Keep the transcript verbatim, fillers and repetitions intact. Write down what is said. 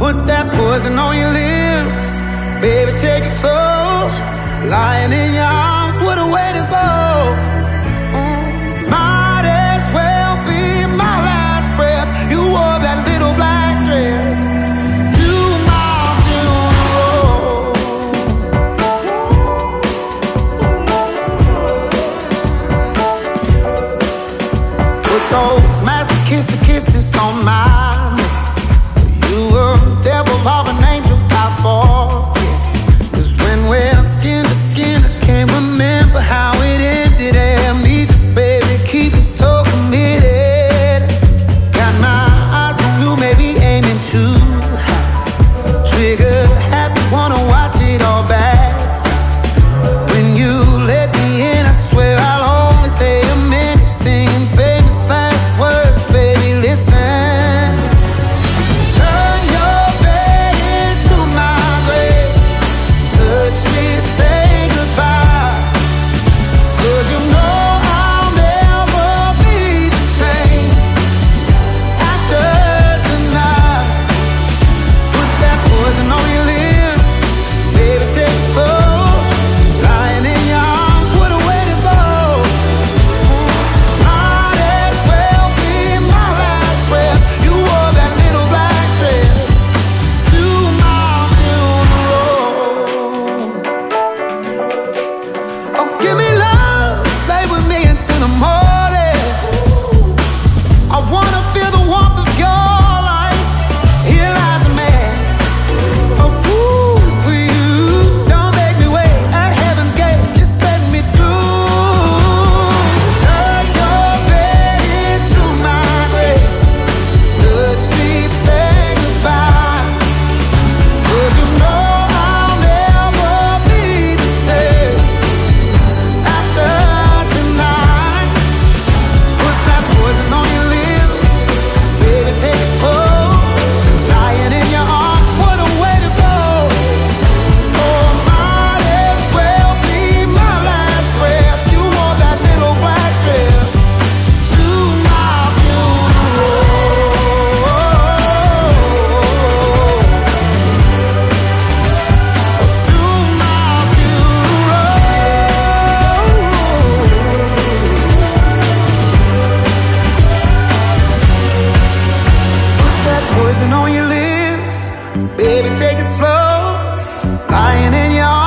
Put that poison on your lips, baby, take it slow. Lying in your arms, what a way to go. Mm. Might as well be my last breath. You wore that little black dress to my funeral. Put those masochistic kisses on mine. You were the devil of an angel, I forget. 'Cause when we're skin to skin, I can't remember how it ended. Amnesia, baby, keep it so committed. Got my eyes on you, maybe aiming too high. Trigger happy, wanna watch it all back. When you let me in, I swear I'll only stay a minute, singing famous last words, baby, listen. Turn your bed into my grave. Touch me, say goodbye. 'Cause you know I'll never be the same after tonight. Put that poison on your lips, baby, take it slow. Lying in your arms, what a way to go. Might as well be my last breath. You wore that little black dress to my funeral. Oh, give me love, lay with me until the morning. I wanna feel the warmth of your light. Here lies a man, a fool for you. Don't make me wait at heaven's gate, just let me through. Turn your bed into my grave. Touch me, say goodbye. 'Cause you know I'll never be the same after tonight. Put that poison on your lips, baby, take it slow. Lying in your arms, what a way to go. Oh, might as well be my last breath. You wore that little black dress to my funeral. To my funeral. Put that poison on your lips, baby, take it slow. Lying in your